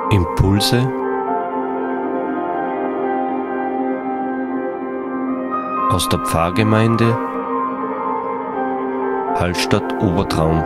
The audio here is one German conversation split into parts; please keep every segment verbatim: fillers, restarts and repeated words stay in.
Impulse aus der Pfarrgemeinde Hallstatt Obertraum.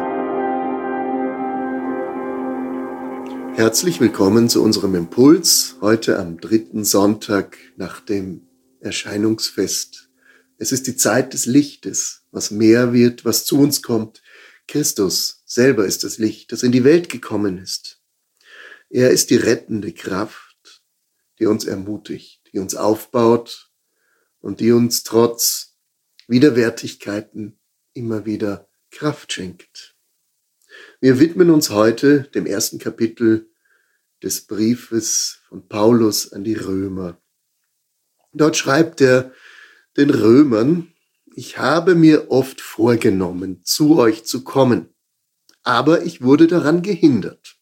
Herzlich willkommen zu unserem Impuls, heute am dritten Sonntag nach dem Erscheinungsfest. Es ist die Zeit des Lichtes, was mehr wird, was zu uns kommt. Christus selber ist das Licht, das in die Welt gekommen ist. Er ist die rettende Kraft, die uns ermutigt, die uns aufbaut und die uns trotz Widerwärtigkeiten immer wieder Kraft schenkt. Wir widmen uns heute dem ersten Kapitel des Briefes von Paulus an die Römer. Dort schreibt er den Römern: Ich habe mir oft vorgenommen, zu euch zu kommen, aber ich wurde daran gehindert.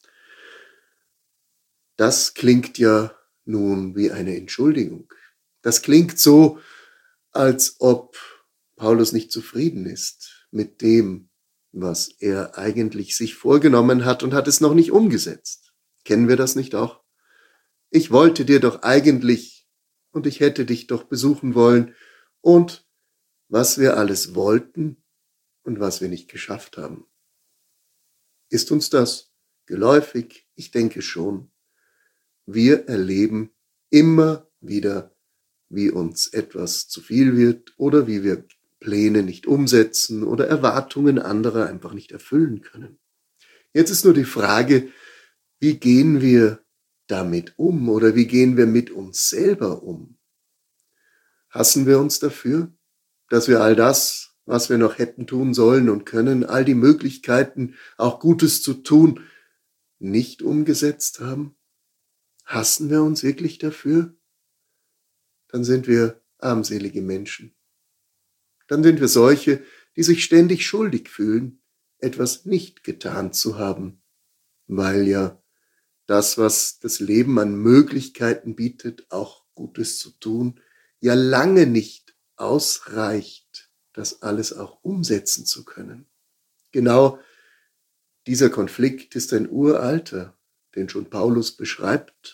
Das klingt ja nun wie eine Entschuldigung. Das klingt so, als ob Paulus nicht zufrieden ist mit dem, was er eigentlich sich vorgenommen hat und hat es noch nicht umgesetzt. Kennen wir das nicht auch? Ich wollte dir doch eigentlich und ich hätte dich doch besuchen wollen und was wir alles wollten und was wir nicht geschafft haben. Ist uns das geläufig? Ich denke schon. Wir erleben immer wieder, wie uns etwas zu viel wird oder wie wir Pläne nicht umsetzen oder Erwartungen anderer einfach nicht erfüllen können. Jetzt ist nur die Frage, wie gehen wir damit um oder wie gehen wir mit uns selber um? Hassen wir uns dafür, dass wir all das, was wir noch hätten tun sollen und können, all die Möglichkeiten, auch Gutes zu tun, nicht umgesetzt haben? Hassen wir uns wirklich dafür? Dann sind wir armselige Menschen. Dann sind wir solche, die sich ständig schuldig fühlen, etwas nicht getan zu haben, weil ja das, was das Leben an Möglichkeiten bietet, auch Gutes zu tun, ja lange nicht ausreicht, das alles auch umsetzen zu können. Genau dieser Konflikt ist ein uralter, den schon Paulus beschreibt.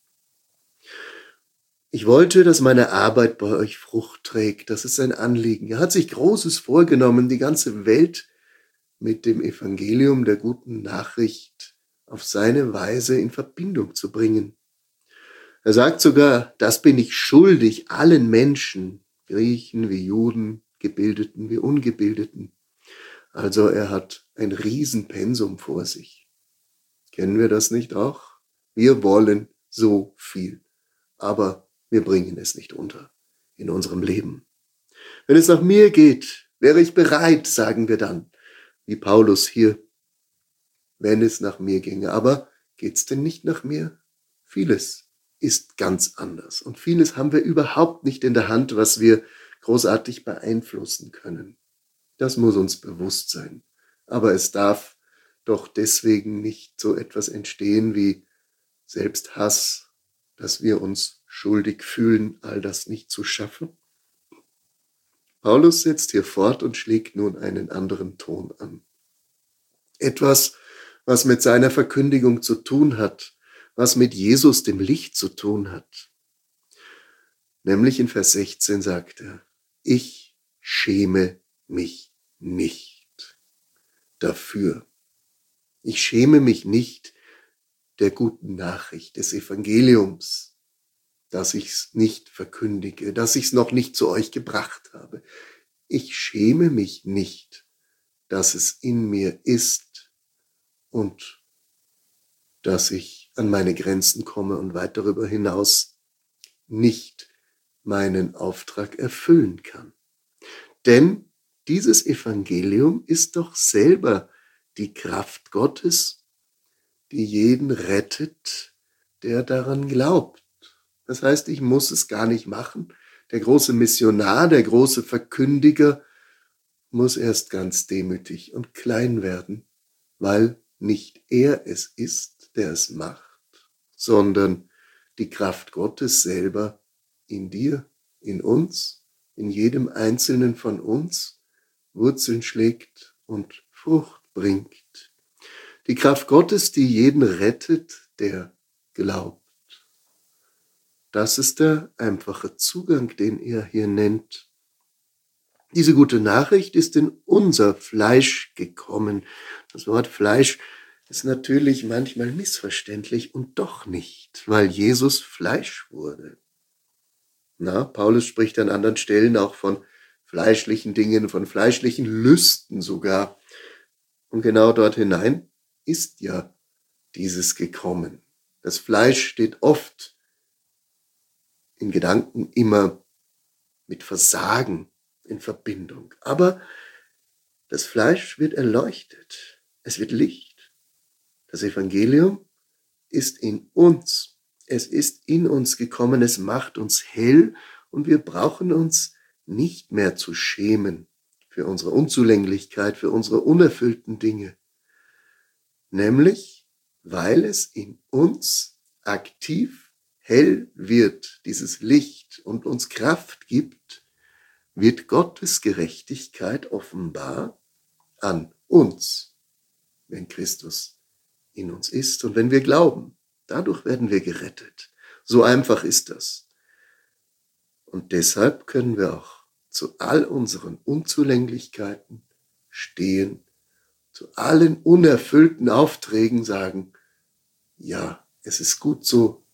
Ich wollte, dass meine Arbeit bei euch Frucht trägt. Das ist sein Anliegen. Er hat sich Großes vorgenommen, die ganze Welt mit dem Evangelium der guten Nachricht auf seine Weise in Verbindung zu bringen. Er sagt sogar, das bin ich schuldig allen Menschen, Griechen wie Juden, Gebildeten wie Ungebildeten. Also er hat ein Riesenpensum vor sich. Kennen wir das nicht auch? Wir wollen so viel, aber wir bringen es nicht unter in unserem Leben. Wenn es nach mir geht, wäre ich bereit, sagen wir dann, wie Paulus hier, wenn es nach mir ginge. Aber geht's denn nicht nach mir? Vieles ist ganz anders und vieles haben wir überhaupt nicht in der Hand, was wir großartig beeinflussen können. Das muss uns bewusst sein. Aber es darf doch deswegen nicht so etwas entstehen wie Selbsthass, dass wir uns schuldig fühlen, all das nicht zu schaffen. Paulus setzt hier fort und schlägt nun einen anderen Ton an. Etwas, was mit seiner Verkündigung zu tun hat, was mit Jesus, dem Licht, zu tun hat. Nämlich in Vers sechzehn sagt er, ich schäme mich nicht dafür. Ich schäme mich nicht der guten Nachricht, des Evangeliums, dass ich es nicht verkündige, dass ich es noch nicht zu euch gebracht habe. Ich schäme mich nicht, dass es in mir ist und dass ich an meine Grenzen komme und weit darüber hinaus nicht meinen Auftrag erfüllen kann. Denn dieses Evangelium ist doch selber die Kraft Gottes, die jeden rettet, der daran glaubt. Das heißt, ich muss es gar nicht machen. Der große Missionar, der große Verkündiger muss erst ganz demütig und klein werden, weil nicht er es ist, der es macht, sondern die Kraft Gottes selber in dir, in uns, in jedem Einzelnen von uns Wurzeln schlägt und Frucht bringt. Die Kraft Gottes, die jeden rettet, der glaubt. Das ist der einfache Zugang, den er hier nennt. Diese gute Nachricht ist in unser Fleisch gekommen. Das Wort Fleisch ist natürlich manchmal missverständlich und doch nicht, weil Jesus Fleisch wurde. Na, Paulus spricht an anderen Stellen auch von fleischlichen Dingen, von fleischlichen Lüsten sogar. Und genau dort hinein ist ja dieses gekommen. Das Fleisch steht oft in Gedanken immer mit Versagen in Verbindung. Aber das Fleisch wird erleuchtet. Es wird Licht. Das Evangelium ist in uns. Es ist in uns gekommen. Es macht uns hell und wir brauchen uns nicht mehr zu schämen für unsere Unzulänglichkeit, für unsere unerfüllten Dinge. Nämlich, weil es in uns aktiv hell wird, dieses Licht, und uns Kraft gibt, wird Gottes Gerechtigkeit offenbar an uns, wenn Christus in uns ist und wenn wir glauben. Dadurch werden wir gerettet. So einfach ist das. Und deshalb können wir auch zu all unseren Unzulänglichkeiten stehen, zu allen unerfüllten Aufträgen sagen, ja, es ist gut so,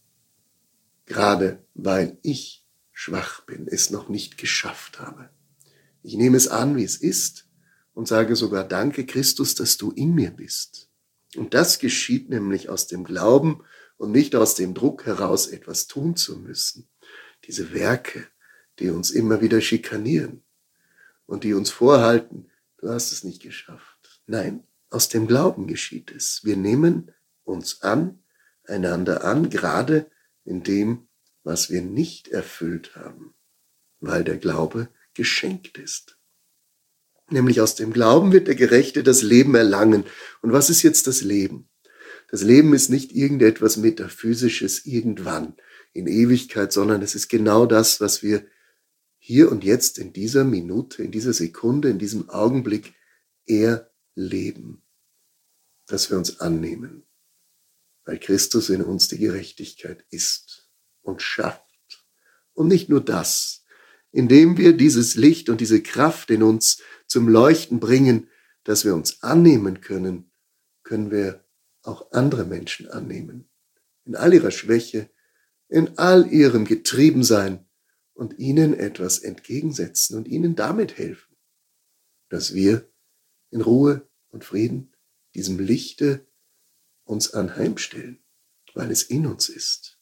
gerade weil ich schwach bin, es noch nicht geschafft habe. Ich nehme es an, wie es ist und sage sogar, danke Christus, dass du in mir bist. Und das geschieht nämlich aus dem Glauben und nicht aus dem Druck heraus, etwas tun zu müssen. Diese Werke, die uns immer wieder schikanieren und die uns vorhalten, du hast es nicht geschafft. Nein, aus dem Glauben geschieht es. Wir nehmen uns an, einander an, gerade in dem, was wir nicht erfüllt haben, weil der Glaube geschenkt ist. Nämlich aus dem Glauben wird der Gerechte das Leben erlangen. Und was ist jetzt das Leben? Das Leben ist nicht irgendetwas Metaphysisches irgendwann in Ewigkeit, sondern es ist genau das, was wir hier und jetzt in dieser Minute, in dieser Sekunde, in diesem Augenblick erleben, dass wir uns annehmen, weil Christus in uns die Gerechtigkeit ist und schafft. Und nicht nur das, indem wir dieses Licht und diese Kraft in uns zum Leuchten bringen, dass wir uns annehmen können, können wir auch andere Menschen annehmen. In all ihrer Schwäche, in all ihrem Getriebensein und ihnen etwas entgegensetzen und ihnen damit helfen, dass wir in Ruhe und Frieden diesem Lichte uns anheimstellen, weil es in uns ist.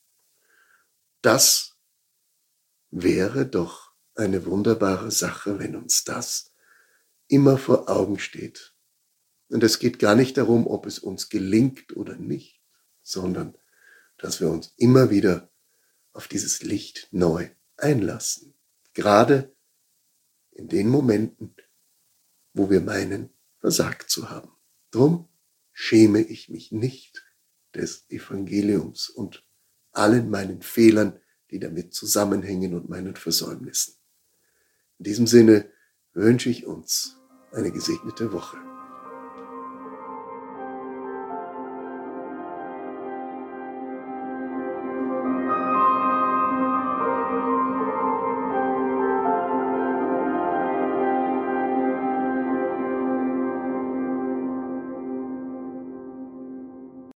Das wäre doch eine wunderbare Sache, wenn uns das immer vor Augen steht. Und es geht gar nicht darum, ob es uns gelingt oder nicht, sondern dass wir uns immer wieder auf dieses Licht neu einlassen. Gerade in den Momenten, wo wir meinen, versagt zu haben. Drum schäme ich mich nicht des Evangeliums und allen meinen Fehlern, die damit zusammenhängen und meinen Versäumnissen. In diesem Sinne wünsche ich uns eine gesegnete Woche.